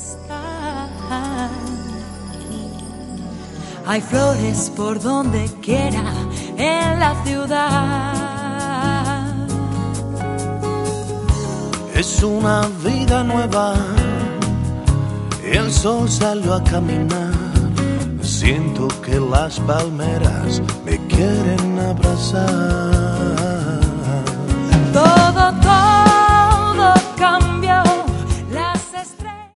Hay flores por donde quiera en la ciudad. Es una vida nueva, el sol salió a caminar. Siento que las palmeras me quieren abrazar.